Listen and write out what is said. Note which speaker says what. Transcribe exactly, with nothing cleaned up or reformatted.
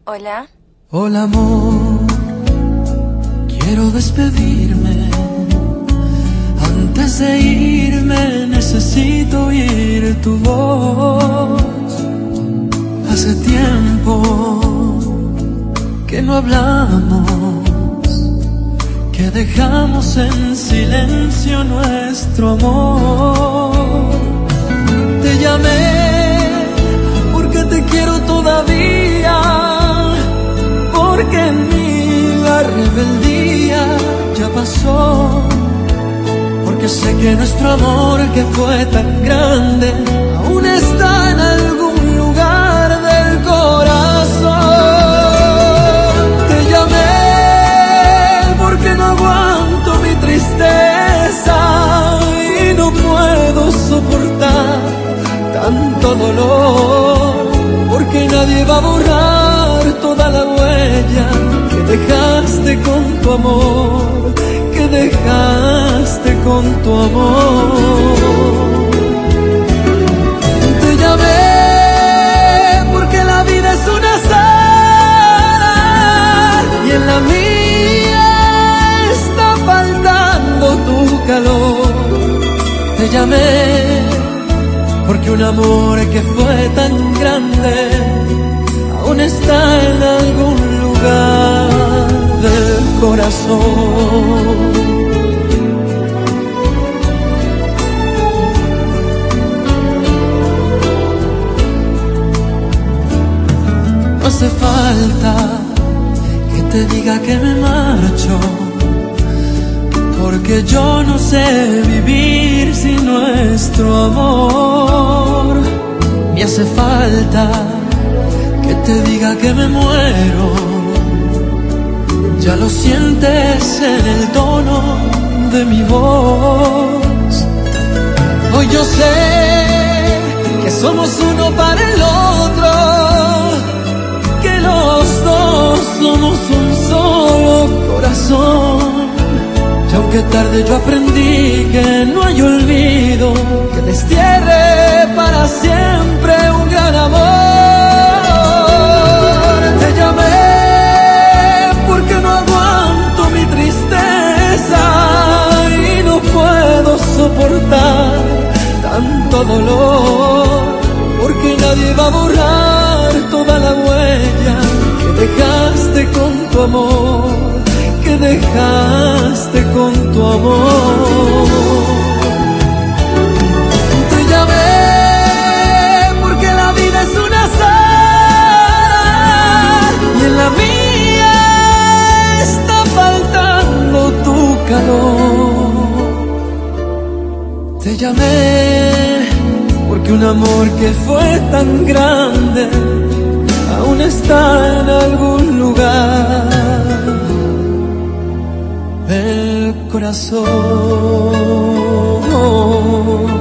Speaker 1: Hola.
Speaker 2: Hola amor, quiero despedirme. Antes de irme necesito oír tu voz. Hace tiempo que no hablamos, que dejamos en silencio nuestro amor. Te llamé porque te quiero todavía, porque en mí la rebeldía ya pasó, porque sé que nuestro amor que fue tan grande aún está en algún lugar del corazón. Te llamé porque no aguanto mi tristeza y no puedo soportar tanto dolor, porque nadie va a borrar toda la huella que dejaste con tu amor, que dejaste con tu amor. Te llamé porque la vida es un azar y en la mía está faltando tu calor. Te llamé porque un amor que fue tan grande aún está en algún lugar del corazón. No hace falta que te diga que me marcho, porque yo no sé vivir sin nuestro amor. Me hace falta que te diga que me muero, ya lo sientes en el tono de mi voz. Hoy yo sé que somos uno para el otro, que los dos somos un solo corazón. Y aunque tarde yo aprendí que no hay olvido que destierre para siempre un gran amor. Te llamé porque no aguanto mi tristeza y no puedo soportar tanto dolor, porque nadie va a borrar toda la huella que dejaste con tu amor, que dejaste con tu amor. Te llamé porque la vida es un azar y en la mía está faltando tu calor. Te llamé porque un amor que fue tan grande aún está en algún lugar del corazón.